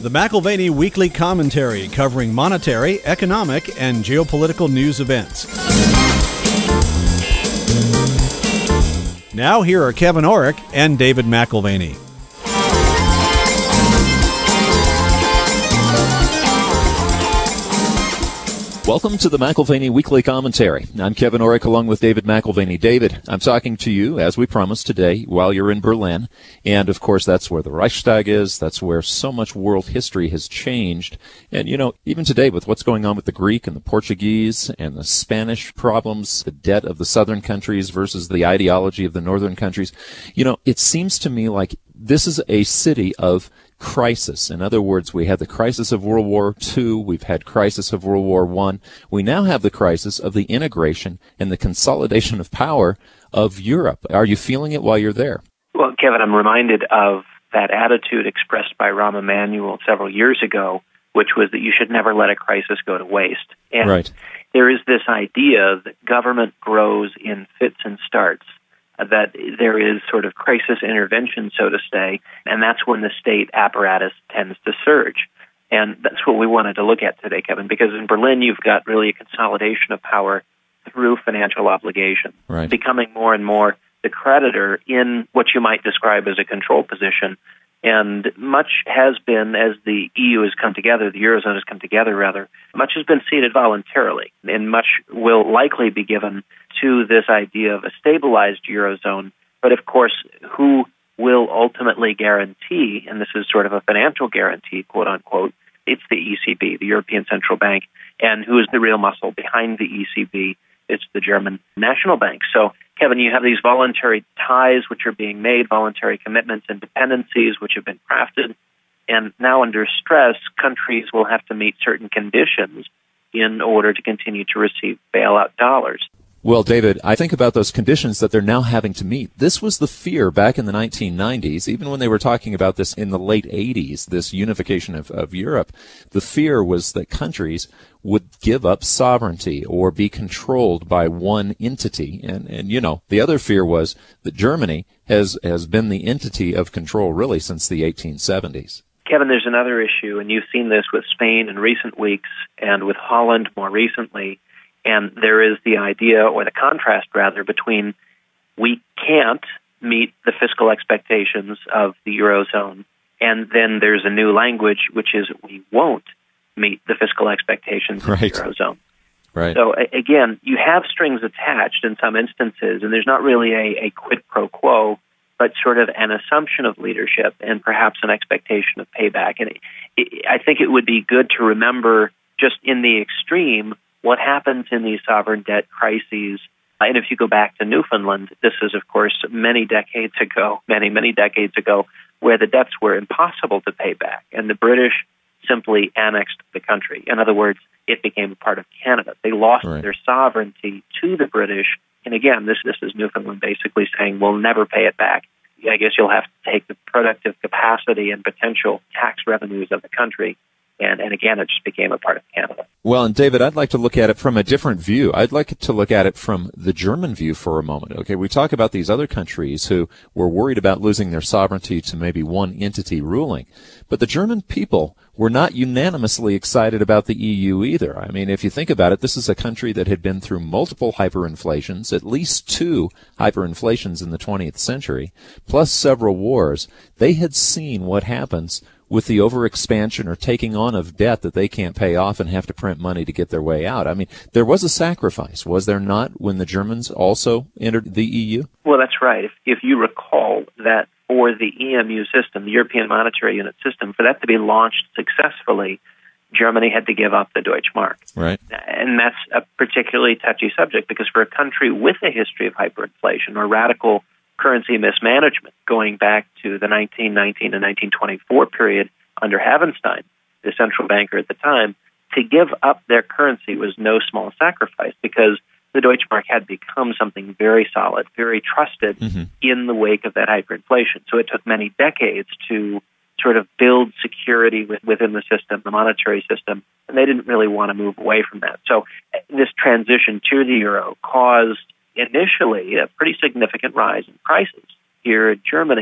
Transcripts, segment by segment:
The McIlvaney Weekly Commentary, covering monetary, economic, and geopolitical news events. Now here are Kevin Orrick and David McIlvaney. Welcome to the McIlvaney Weekly Commentary. I'm Kevin Orrick along with David McIlvaney. David, I'm talking to you, as we promised today, while you're in Berlin. And, of course, that's where the Reichstag is. That's where so much world history has changed. And, you know, even today with what's going on with the Greek and the Portuguese and the Spanish problems, the debt of the southern countries versus the ideology of the northern countries, you know, it seems to me like this is a city of crisis. In other words, we had the crisis of World War II. We've had crisis of World War I. We now have the crisis of the integration and the consolidation of power of Europe. Are you feeling it while you're there? Well, Kevin, I'm reminded of that attitude expressed by Rahm Emanuel several years ago, which was that you should never let a crisis go to waste. And right. There is this idea that government grows in fits and starts, that there is sort of crisis intervention, so to say, and that's when the state apparatus tends to surge. And that's what we wanted to look at today, Kevin, because in Berlin you've got really a consolidation of power through financial obligation, right, becoming more and more the creditor in what you might describe as a control position. And much has been, as the EU has come together, the Eurozone has come together, rather, much has been ceded voluntarily, and much will likely be given to this idea of a stabilized Eurozone. But, of course, who will ultimately guarantee, and this is sort of a financial guarantee, quote unquote, it's the ECB, the European Central Bank, and who is the real muscle behind the ECB? It's the German National Bank. So, Kevin, you have these voluntary ties which are being made, voluntary commitments and dependencies which have been crafted, and now under stress, countries will have to meet certain conditions in order to continue to receive bailout dollars. Well, David, I think about those conditions that they're now having to meet. This was the fear back in the 1990s, even when they were talking about this in the late 80s, this unification of Europe. The fear was that countries would give up sovereignty or be controlled by one entity. And you know, the other fear was that Germany has been the entity of control really since the 1870s. Kevin, there's another issue, and you've seen this with Spain in recent weeks and with Holland more recently. And there is the idea, or the contrast rather, between we can't meet the fiscal expectations of the Eurozone, and then there's a new language, which is we won't meet the fiscal expectations of the Eurozone. Right. So, again, you have strings attached in some instances, and there's not really a quid pro quo, but sort of an assumption of leadership and perhaps an expectation of payback. And I think it would be good to remember, just in the extreme, what happens in these sovereign debt crises. And if you go back to Newfoundland, this is, of course, many decades ago, where the debts were impossible to pay back, and the British simply annexed the country. In other words, it became a part of Canada. They lost their sovereignty to the British. And again, this is Newfoundland basically saying, we'll never pay it back. I guess you'll have to take the productive capacity and potential tax revenues of the country. And again, it just became a part of Canada. Well, and David, I'd like to look at it from a different view. I'd like to look at it from the German view for a moment. Okay, we talk about these other countries who were worried about losing their sovereignty to maybe one entity ruling. But the German people were not unanimously excited about the EU either. I mean, if you think about it, this is a country that had been through multiple hyperinflations, at least 2 hyperinflations in the 20th century, plus several wars. They had seen what happens with the overexpansion or taking on of debt that they can't pay off and have to print money to get their way out. I mean, there was a sacrifice, was there not, when the Germans also entered the EU? Well, that's right. If you recall that for the EMU system, the European Monetary Unit system, for that to be launched successfully, Germany had to give up the Deutschmark. Right. And that's a particularly touchy subject because for a country with a history of hyperinflation or radical currency mismanagement going back to the 1919 to 1924 period under Havenstein, the central banker at the time, to give up their currency was no small sacrifice because the Deutschmark had become something very solid, very trusted in the wake of that hyperinflation. So it took many decades to sort of build security within the system, the monetary system, and they didn't really want to move away from that. So this transition to the euro caused initially a pretty significant rise in prices here in Germany.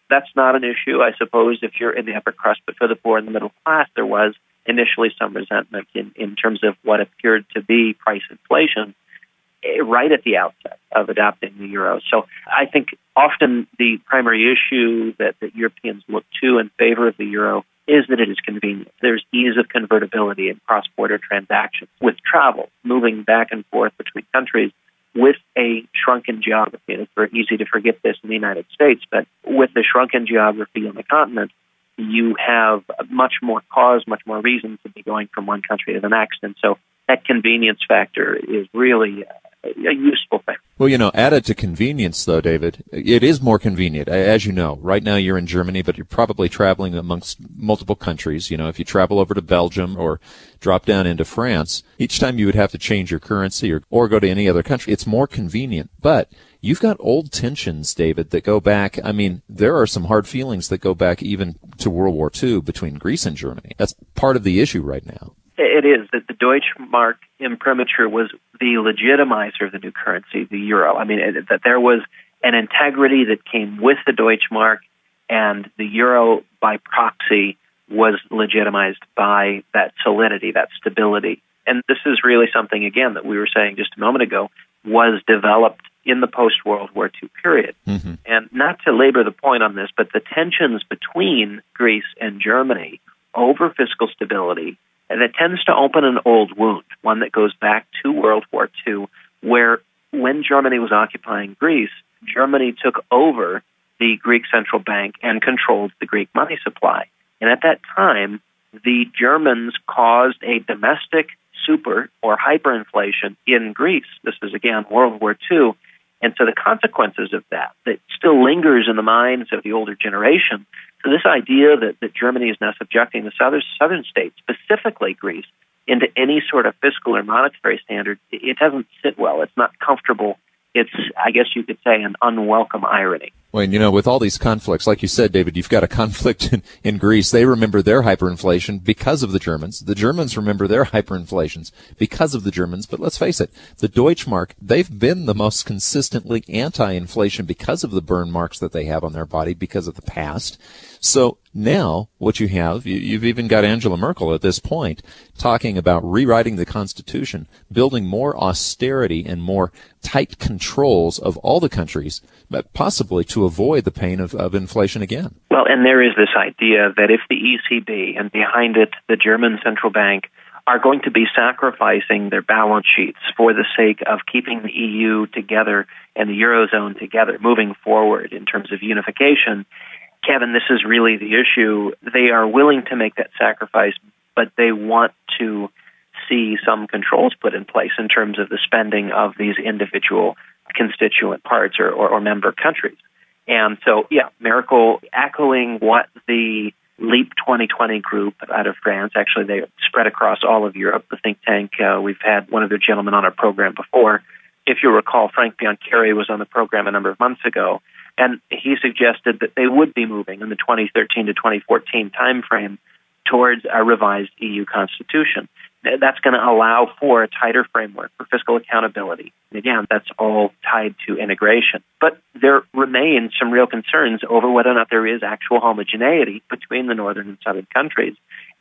that's not an issue, I suppose, if you're in the upper crust, but for the poor and the middle class, there was initially some resentment in terms of what appeared to be price inflation right at the outset of adopting the euro. So I think often the primary issue that Europeans look to in favor of the euro is that it is convenient. There's ease of convertibility in cross-border transactions. With travel, moving back and forth between countries with a shrunken geography, and it's very easy to forget this in the United States, but with the shrunken geography on the continent, you have much more cause, much more reason to be going from one country to the next. And so that convenience factor is really a useful thing. Well, added to convenience, though, David, it is more convenient. As you know, right now you're in Germany, but you're probably traveling amongst multiple countries. If you travel over to Belgium or drop down into France, each time you would have to change your currency or go to any other country. It's more convenient. But you've got old tensions, David, that go back. I mean, there are some hard feelings that go back even to World War II between Greece and Germany. That's part of the issue right now. It is that the Deutschmark imprimatur was the legitimizer of the new currency, the euro. I mean, that there was an integrity that came with the Deutschmark, and the euro by proxy was legitimized by that solidity, that stability. And this is really something, again, that we were saying just a moment ago, was developed in the post-World War II period. Mm-hmm. And not to labor the point on this, but the tensions between Greece and Germany over fiscal stability, and it tends to open an old wound, one that goes back to World War II, where when Germany was occupying Greece, Germany took over the Greek central bank and controlled the Greek money supply. And at that time, the Germans caused a domestic super or hyperinflation in Greece. This is, again, World War II. And so the consequences of that still lingers in the minds of the older generation. So this idea that Germany is now subjecting the southern states, specifically Greece, into any sort of fiscal or monetary standard, it doesn't sit well. It's not comfortable. It's, I guess you could say, an unwelcome irony. Well, with all these conflicts, like you said, David, you've got a conflict in Greece. They remember their hyperinflation because of the Germans. The Germans remember their hyperinflations because of the Germans. But let's face it, the Deutschmark, they've been the most consistently anti-inflation because of the burn marks that they have on their body because of the past. So now what you have, you've even got Angela Merkel at this point talking about rewriting the Constitution, building more austerity and more tight controls of all the countries, but possibly to avoid the pain of inflation again. Well, and there is this idea that if the ECB and behind it the German central bank are going to be sacrificing their balance sheets for the sake of keeping the EU together and the Eurozone together, moving forward in terms of unification, Kevin, this is really the issue. They are willing to make that sacrifice, but they want to see some controls put in place in terms of the spending of these individual constituent parts or member countries. And so, Merkel echoing what the LEAP 2020 group out of France, actually they spread across all of Europe, the think tank, we've had one of their gentlemen on our program before. If you recall, Frank Biancheri was on the program a number of months ago, and he suggested that they would be moving in the 2013 to 2014 timeframe towards a revised EU constitution. That's going to allow for a tighter framework for fiscal accountability. And again, that's all tied to integration. But there remain some real concerns over whether or not there is actual homogeneity between the northern and southern countries.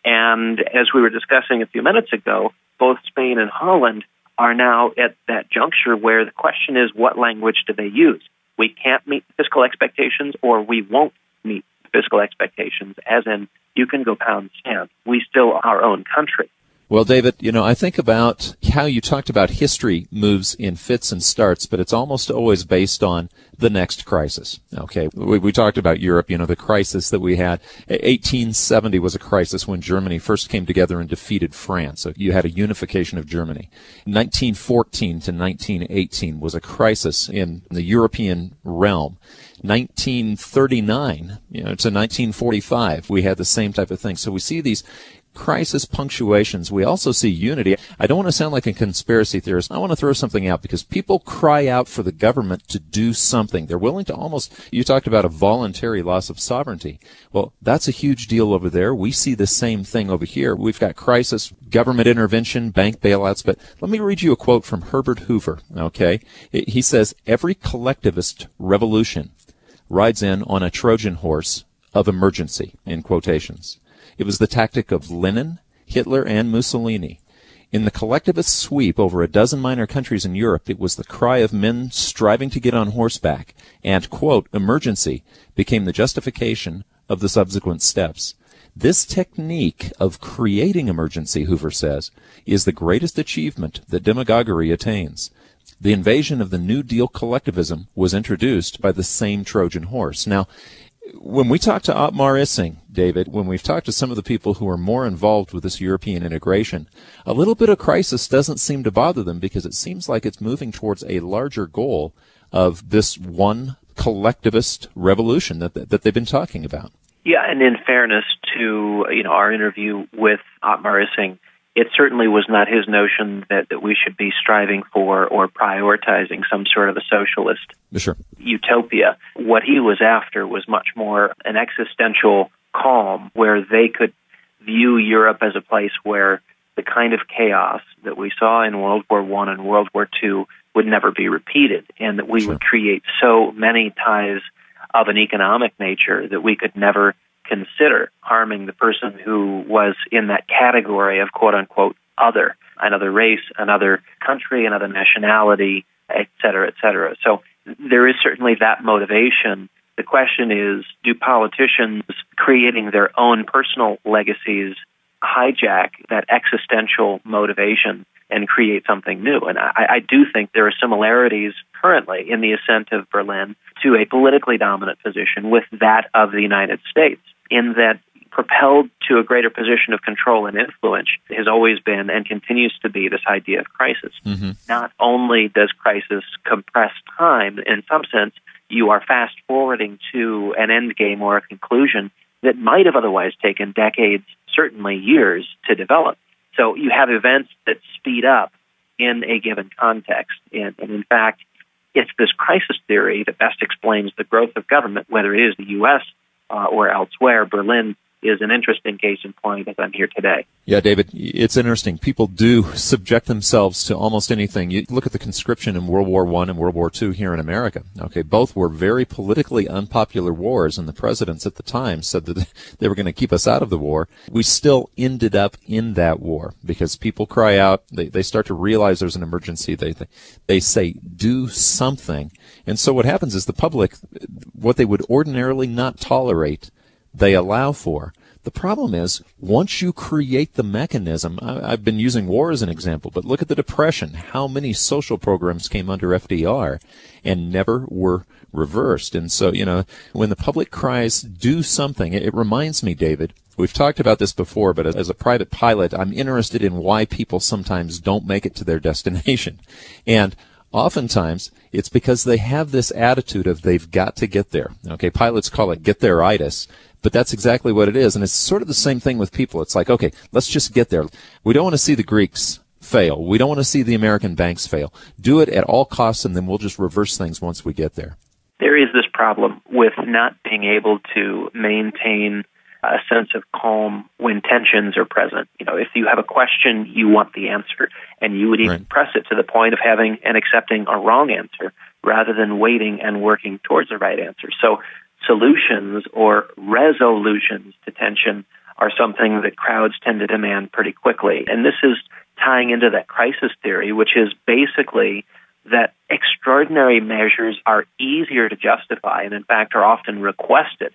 And as we were discussing a few minutes ago, both Spain and Holland are now at that juncture where the question is, what language do they use? We can't meet fiscal expectations, or we won't meet fiscal expectations, as in you can go pound sand. We still are our own country. Well, David, I think about how you talked about history moves in fits and starts, but it's almost always based on the next crisis. Okay, we talked about Europe, the crisis that we had. 1870 was a crisis when Germany first came together and defeated France. So you had a unification of Germany. 1914 to 1918 was a crisis in the European realm. 1939, to 1945, we had the same type of thing. So we see these crisis punctuations. We also see unity. I don't want to sound like a conspiracy theorist. I want to throw something out because people cry out for the government to do something. They're willing to you talked about a voluntary loss of sovereignty. Well, that's a huge deal over there. We see the same thing over here. We've got crisis, government intervention, bank bailouts. But let me read you a quote from Herbert Hoover. Okay. He says, every collectivist revolution rides in on a Trojan horse of emergency, in quotations. It was the tactic of Lenin, Hitler, and Mussolini. In the collectivist sweep over a dozen minor countries in Europe, it was the cry of men striving to get on horseback, and, quote, emergency became the justification of the subsequent steps. This technique of creating emergency, Hoover says, is the greatest achievement that demagoguery attains. The invasion of the New Deal collectivism was introduced by the same Trojan horse. Now, when we talk to Otmar Issing, David, when we've talked to some of the people who are more involved with this European integration, a little bit of crisis doesn't seem to bother them because it seems like it's moving towards a larger goal of this one collectivist revolution that they've been talking about. Yeah, and in fairness to our interview with Otmar Issing, it certainly was not his notion that we should be striving for or prioritizing some sort of a socialist utopia. What he was after was much more an existential calm where they could view Europe as a place where the kind of chaos that we saw in World War I and World War II would never be repeated, and that we would create so many ties of an economic nature that we could never consider harming the person who was in that category of quote-unquote other, another race, another country, another nationality, et cetera, et cetera. So there is certainly that motivation. The question is, do politicians creating their own personal legacies hijack that existential motivation and create something new? And I do think there are similarities currently in the ascent of Berlin to a politically dominant position with that of the United States, in that propelled to a greater position of control and influence has always been and continues to be this idea of crisis. Mm-hmm. Not only does crisis compress time, in some sense, you are fast-forwarding to an end game or a conclusion that might have otherwise taken decades, certainly years, to develop. So you have events that speed up in a given context. And in fact, it's this crisis theory that best explains the growth of government, whether it is the U.S. Or elsewhere. Berlin is an interesting case in point as I'm here today. Yeah, David, it's interesting. People do subject themselves to almost anything. You look at the conscription in World War I and World War II here in America. Okay, both were very politically unpopular wars, and the presidents at the time said that they were going to keep us out of the war. We still ended up in that war because people cry out. They start to realize there's an emergency. They say, do something. And so what happens is the public, what they would ordinarily not tolerate, they allow for. The problem is, once you create the mechanism, I've been using war as an example, but look at the Depression. How many social programs came under FDR and never were reversed? And so, when the public cries, do something, it reminds me, David, we've talked about this before, but as a private pilot, I'm interested in why people sometimes don't make it to their destination. And oftentimes, it's because they have this attitude of they've got to get there. Okay, pilots call it get there-itis, but that's exactly what it is. And it's sort of the same thing with people. It's like, okay, let's just get there. We don't want to see the Greeks fail. We don't want to see the American banks fail. Do it at all costs, and then we'll just reverse things once we get there. There is this problem with not being able to maintain a sense of calm when tensions are present. If you have a question, you want the answer, and you would even press it to the point of having and accepting a wrong answer rather than waiting and working towards the right answer. So solutions or resolutions to tension are something that crowds tend to demand pretty quickly. And this is tying into that crisis theory, which is basically that extraordinary measures are easier to justify and, in fact, are often requested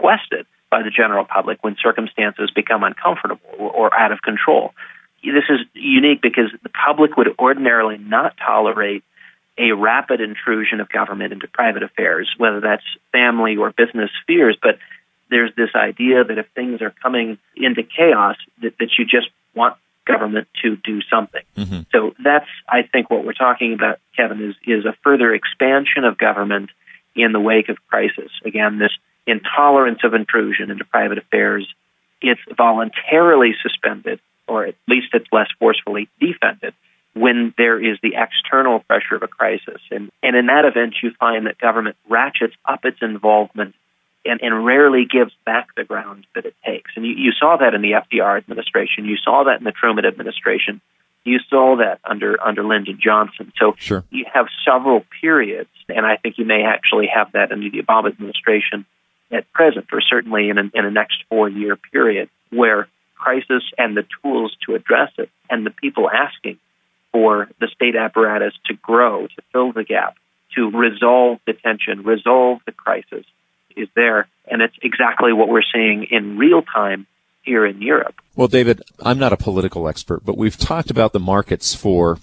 by the general public when circumstances become uncomfortable or out of control. This is unique because the public would ordinarily not tolerate a rapid intrusion of government into private affairs, whether that's family or business spheres. But there's this idea that if things are coming into chaos, that you just want government to do something. Mm-hmm. So that's, I think, what we're talking about, Kevin, is a further expansion of government in the wake of crisis. Again, this intolerance of intrusion into private affairs, it's voluntarily suspended, or at least it's less forcefully defended when there is the external pressure of a crisis. And in that event, you find that government ratchets up its involvement and rarely gives back the ground that it takes. And you saw that in the FDR administration. You saw that in the Truman administration. You saw that under Lyndon Johnson. So sure. You have several periods, and I think you may actually have that under the Obama administration at present, or certainly in a next 4-year period, where crisis and the tools to address it and the people asking for the state apparatus to grow, to fill the gap, to resolve the tension, resolve the crisis is there. And it's exactly what we're seeing in real time here in Europe. Well, David, I'm not a political expert, but we've talked about the markets for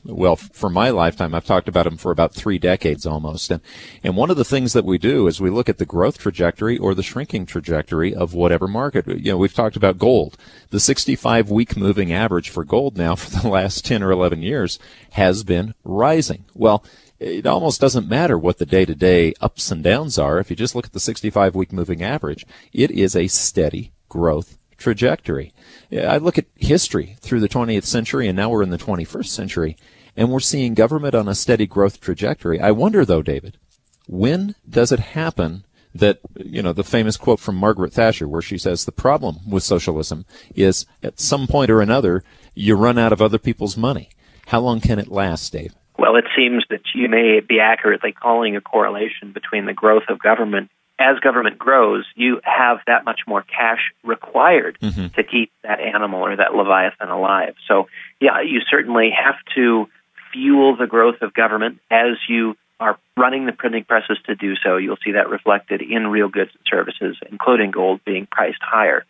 my lifetime. I've talked about them for about 3 decades almost. And one of the things that we do is we look at the growth trajectory or the shrinking trajectory of whatever market. We've talked about gold. The 65-week moving average for gold now for the last 10 or 11 years has been rising. Well, it almost doesn't matter what the day-to-day ups and downs are. If you just look at the 65-week moving average, it is a steady growth trajectory. I look at history through the 20th century, and now we're in the 21st century, and we're seeing government on a steady growth trajectory. I wonder, though, David, when does it happen that, the famous quote from Margaret Thatcher where she says the problem with socialism is at some point or another you run out of other people's money? How long can it last, Dave? Well, it seems that you may be accurately calling a correlation between the growth of government. As government grows, you have that much more cash required to keep that animal or that Leviathan alive. So, yeah, you certainly have to fuel the growth of government. As you are running the printing presses to do so, you'll see that reflected in real goods and services, including gold being priced higher.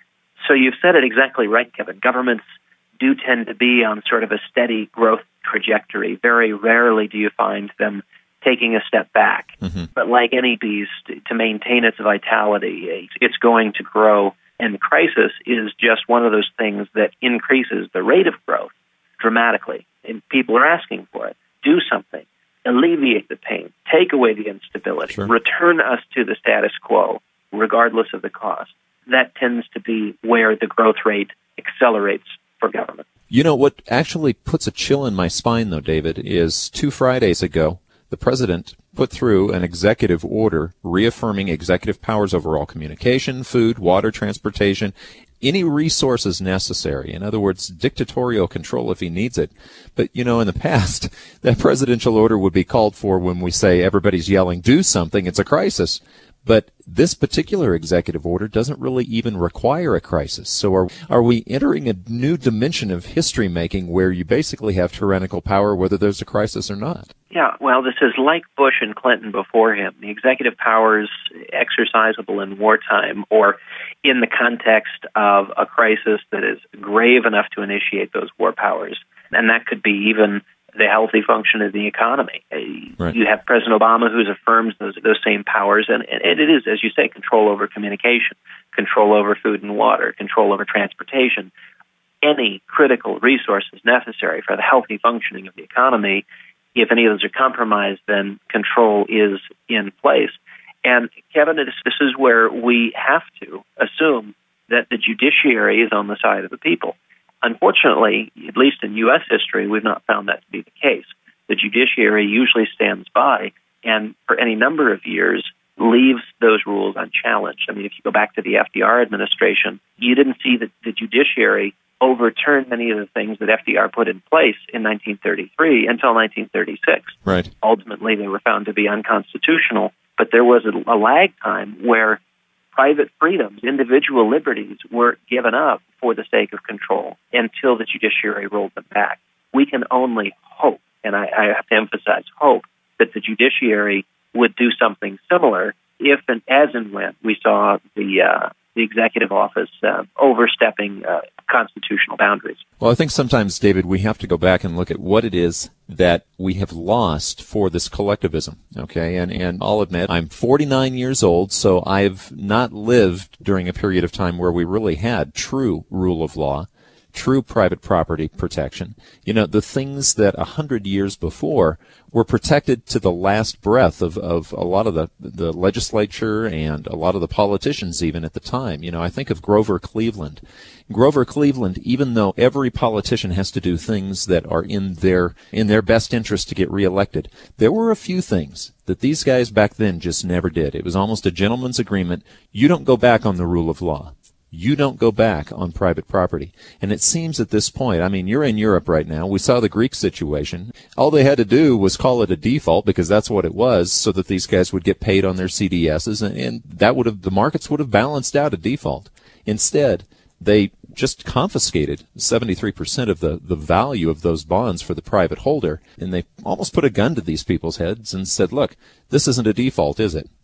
So you've said it exactly right, Kevin. Governments do tend to be on sort of a steady growth trajectory. Very rarely do you find them taking a step back. But like any beast, to maintain its vitality, it's going to grow. And the crisis is just one of those things that increases the rate of growth dramatically. And people are asking for it. Do something. Alleviate the pain. Take away the instability. Sure. Return us to the status quo, regardless of the cost. That tends to be where the growth rate accelerates for government. What actually puts a chill in my spine, though, David, is 2 Fridays ago, the president put through an executive order reaffirming executive powers over all communication, food, water, transportation, any resources necessary. In other words, dictatorial control if he needs it. But, in the past, that presidential order would be called for when we say everybody's yelling, do something, it's a crisis. But this particular executive order doesn't really even require a crisis. So are we entering a new dimension of history making where you basically have tyrannical power whether there's a crisis or not? Yeah, well, this is like Bush and Clinton before him. The executive powers exercisable in wartime or in the context of a crisis that is grave enough to initiate those war powers. And that could be even the healthy function of the economy. Right. You have President Obama who affirms those same powers, and it is, as you say, control over communication, control over food and water, control over transportation. Any critical resources necessary for the healthy functioning of the economy. If any of those are compromised, then control is in place. And, Kevin, this is where we have to assume that the judiciary is on the side of the people. Unfortunately, at least in U.S. history, we've not found that to be the case. The judiciary usually stands by and for any number of years leaves those rules unchallenged. I mean, if you go back to the FDR administration, you didn't see the judiciary overturn many of the things that FDR put in place in 1933 until 1936. Right. Ultimately, they were found to be unconstitutional, but there was a lag time where private freedoms, individual liberties were given up for the sake of control until the judiciary rolled them back. We can only hope, and I have to emphasize hope, that the judiciary would do something similar if and as and when we saw the executive office overstepping constitutional boundaries. Well, I think sometimes, David, we have to go back and look at what it is that we have lost for this collectivism, okay? And I'll admit, I'm 49 years old, so I've not lived during a period of time where we really had true rule of law, true private property protection. The things that 100 years before were protected to the last breath of a lot of the legislature and a lot of the politicians even at the time. I think of Grover Cleveland. Grover Cleveland, even though every politician has to do things that are in their best interest to get reelected, there were a few things that these guys back then just never did. It was almost a gentleman's agreement. You don't go back on the rule of law. you don't go back on private property. And it seems at this point, I mean, you're in Europe right now. We saw the Greek situation. All they had to do was call it a default, because that's what it was, so that these guys would get paid on their CDSs, and that would have, the markets would have balanced out a default. Instead, they just confiscated 73% of the value of those bonds for the private holder, and they almost put a gun to these people's heads and said, look, this isn't a default, is it?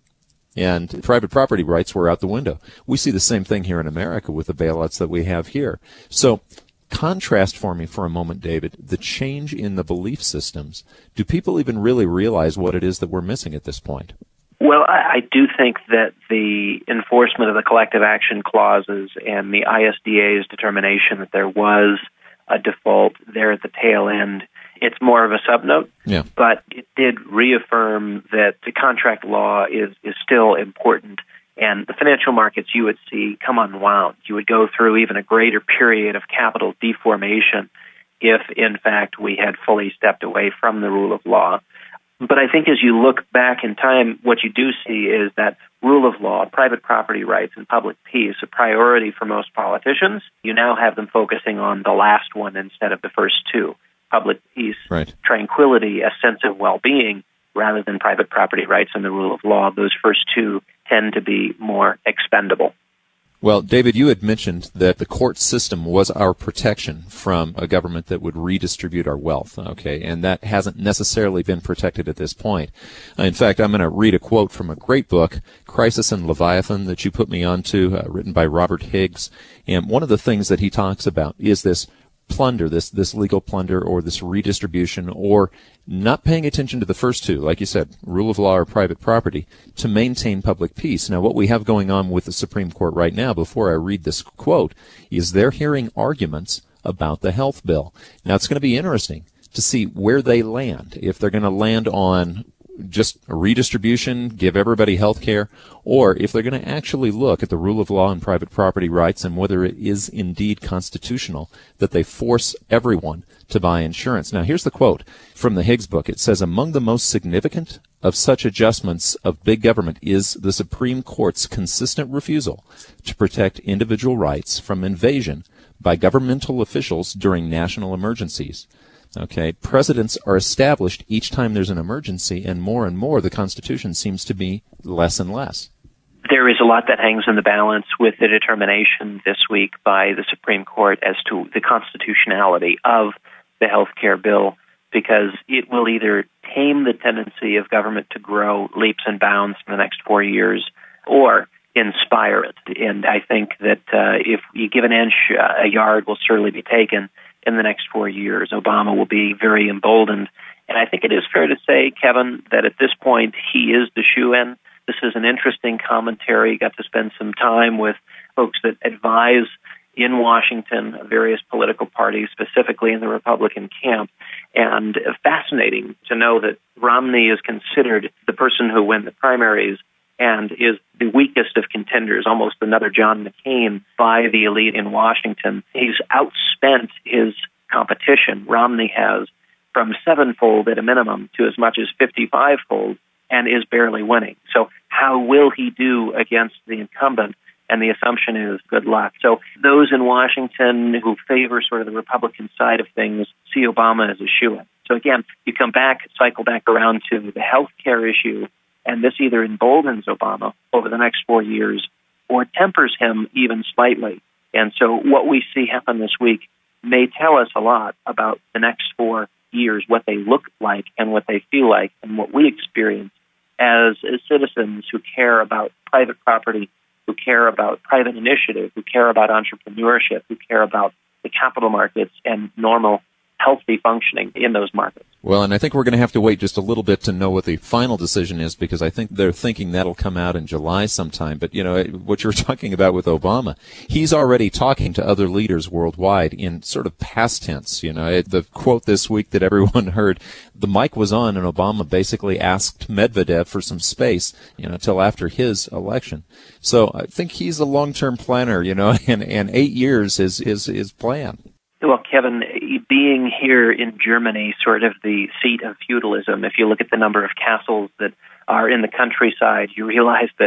And private property rights were out the window. We see the same thing here in America with the bailouts that we have here. So contrast for me for a moment, David, the change in the belief systems. Do people even really realize what it is that we're missing at this point? Well, I do think that the enforcement of the collective action clauses and the ISDA's determination that there was a default there at the tail end, it's more of a subnote, but it did reaffirm that the contract law is still important. And the financial markets, you would see, come unwound. You would go through even a greater period of capital deformation if, in fact, we had fully stepped away from the rule of law. But I think as you look back in time, what you do see is that rule of law, private property rights, and public peace, a priority for most politicians. You now have them focusing on the last one instead of the first two. Public peace, tranquility, a sense of well-being, rather than private property rights and the rule of law. Those first two tend to be more expendable. Well, David, you had mentioned that the court system was our protection from a government that would redistribute our wealth, okay, and that hasn't necessarily been protected at this point. In fact, I'm going to read a quote from a great book, Crisis and Leviathan, that you put me onto, written by Robert Higgs, and one of the things that he talks about is this plunder, this legal plunder, or this redistribution, or not paying attention to the first two, like you said, rule of law or private property, to maintain public peace. Now, what we have going on with the Supreme Court right now, before I read this quote, is they're hearing arguments about the health bill. Now, it's going to be interesting to see where they land, if they're going to land on just a redistribution, give everybody health care, or if they're going to actually look at the rule of law and private property rights and whether it is indeed constitutional that they force everyone to buy insurance. Now, here's the quote from the Higgs book. It says, among the most significant of such adjustments of big government is the Supreme Court's consistent refusal to protect individual rights from invasion by governmental officials during national emergencies. Okay, precedents are established each time there's an emergency, and more the Constitution seems to be less and less. There is a lot that hangs in the balance with the determination this week by the Supreme Court as to the constitutionality of the health care bill, because it will either tame the tendency of government to grow leaps and bounds in the next 4 years, or inspire it. And I think that if you give an inch, a yard will certainly be taken. In the next 4 years, Obama will be very emboldened. And I think it is fair to say, Kevin, that at this point, he is the shoo-in. This is an interesting commentary. Got to spend some time with folks that advise in Washington, various political parties, specifically in the Republican camp. And fascinating to know that Romney is considered the person who won the primaries and is the weakest of contenders, almost another John McCain, by the elite in Washington. He's outspent his competition. Romney has from sevenfold at a minimum to as much as 55-fold and is barely winning. So how will he do against the incumbent? And the assumption is good luck. So those in Washington who favor sort of the Republican side of things see Obama as a shoo-in. So again, you come back, cycle back around to the health care issue, and this either emboldens Obama over the next 4 years or tempers him even slightly. And so what we see happen this week may tell us a lot about the next 4 years, what they look like and what they feel like, and what we experience as citizens who care about private property, who care about private initiative, who care about entrepreneurship, who care about the capital markets and normal, healthy functioning in those markets. Well, and I think we're going to have to wait just a little bit to know what the final decision is, because I think they're thinking that'll come out in July sometime. But, you know, what you're talking about with Obama, he's already talking to other leaders worldwide in sort of past tense. You know, the quote this week that everyone heard, the mic was on and Obama basically asked Medvedev for some space, you know, till after his election. So I think he's a long-term planner, you know, and 8 years is his plan. Well, Kevin, being here in Germany, sort of the seat of feudalism, if you look at the number of castles that are in the countryside, you realize that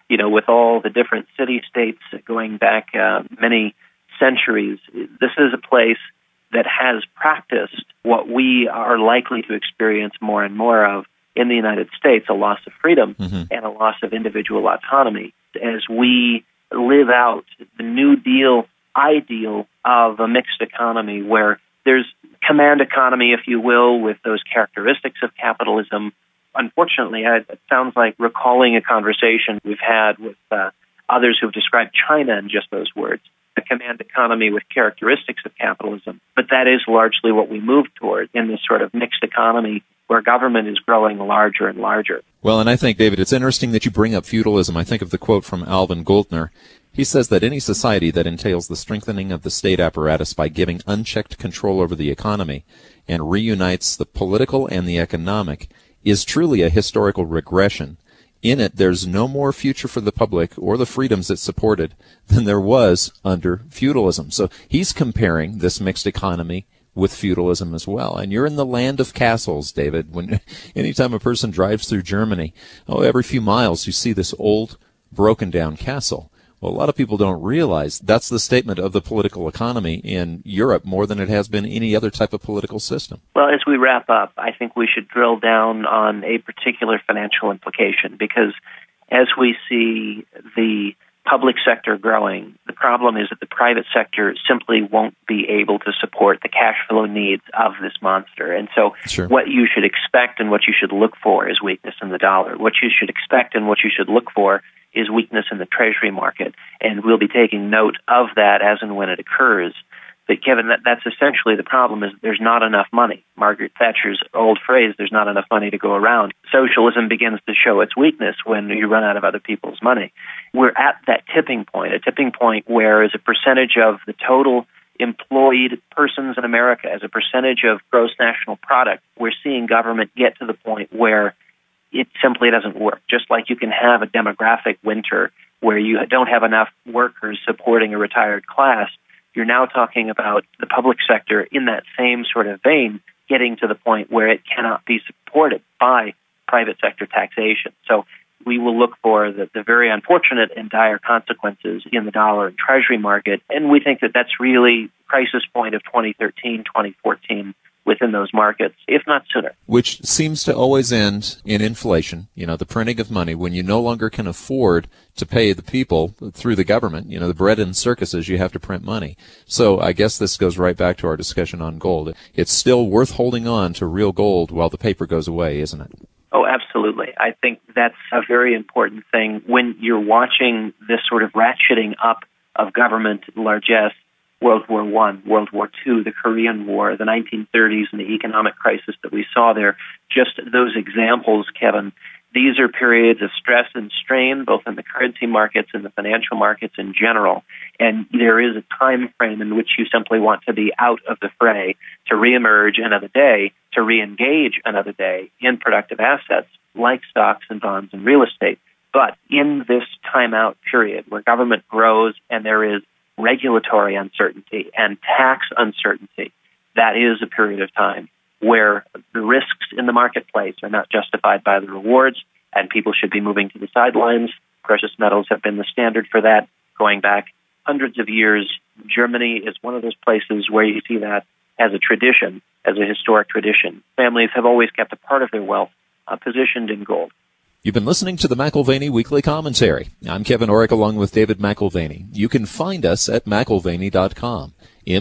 with all the different city-states going back many centuries, this is a place that has practiced what we are likely to experience more and more of in the United States, a loss of freedom and a loss of individual autonomy. As we live out the New Deal ideal of a mixed economy where there's command economy, if you will, with those characteristics of capitalism. Unfortunately, it sounds like recalling a conversation we've had with others who've described China in just those words, a command economy with characteristics of capitalism. But that is largely what we move toward in this sort of mixed economy where government is growing larger and larger. Well, and I think, David, it's interesting that you bring up feudalism. I think of the quote from Alvin Goldner. He says that any society that entails the strengthening of the state apparatus by giving unchecked control over the economy and reunites the political and the economic is truly a historical regression. In it, there's no more future for the public or the freedoms it supported than there was under feudalism. So he's comparing this mixed economy with feudalism as well. And you're in the land of castles, David. Anytime a person drives through Germany, every few miles you see this old, broken down castle. Well, a lot of people don't realize that's the statement of the political economy in Europe more than it has been any other type of political system. Well, as we wrap up, I think we should drill down on a particular financial implication, because as we see the public sector growing, the problem is that the private sector simply won't be able to support the cash flow needs of this monster. And so what you should expect and what you should look for is weakness in the dollar. What you should expect and what you should look for is weakness in the Treasury market, and we'll be taking note of that as and when it occurs. But Kevin, that's essentially the problem, is there's not enough money. Margaret Thatcher's old phrase, there's not enough money to go around. Socialism begins to show its weakness when you run out of other people's money. We're at that tipping point, a tipping point where as a percentage of the total employed persons in America, as a percentage of gross national product, we're seeing government get to the point where it simply doesn't work. Just like you can have a demographic winter where you don't have enough workers supporting a retired class, you're now talking about the public sector in that same sort of vein getting to the point where it cannot be supported by private sector taxation. So we will look for the very unfortunate and dire consequences in the dollar and Treasury market, and we think that that's really crisis point of 2013, 2014, within those markets, if not sooner. Which seems to always end in inflation, the printing of money, when you no longer can afford to pay the people through the government, the bread and circuses, you have to print money. So I guess this goes right back to our discussion on gold. It's still worth holding on to real gold while the paper goes away, isn't it? Oh, absolutely. I think that's a very important thing when you're watching this sort of ratcheting up of government largesse. World War I, World War II, the Korean War, the 1930s, and the economic crisis that we saw there. Just those examples, Kevin, these are periods of stress and strain, both in the currency markets and the financial markets in general. And there is a time frame in which you simply want to be out of the fray, to reemerge another day, to reengage another day in productive assets like stocks and bonds and real estate. But in this timeout period where government grows and there is regulatory uncertainty and tax uncertainty, that is a period of time where the risks in the marketplace are not justified by the rewards, and people should be moving to the sidelines. Precious metals have been the standard for that going back hundreds of years. Germany is one of those places where you see that as a tradition, as a historic tradition. Families have always kept a part of their wealth positioned in gold. You've been listening to the McAlvany Weekly Commentary. I'm Kevin Orrick along with David McAlvany. You can find us at McAlvany.com,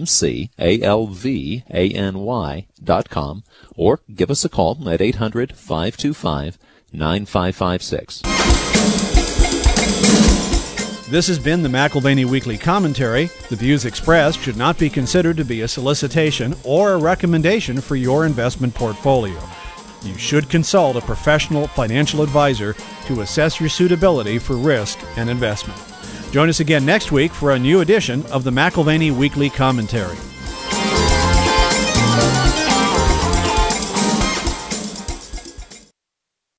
McAlvany.com, or give us a call at 800-525-9556. This has been the McAlvany Weekly Commentary. The views expressed should not be considered to be a solicitation or a recommendation for your investment portfolio. You should consult a professional financial advisor to assess your suitability for risk and investment. Join us again next week for a new edition of the McAlvany Weekly Commentary.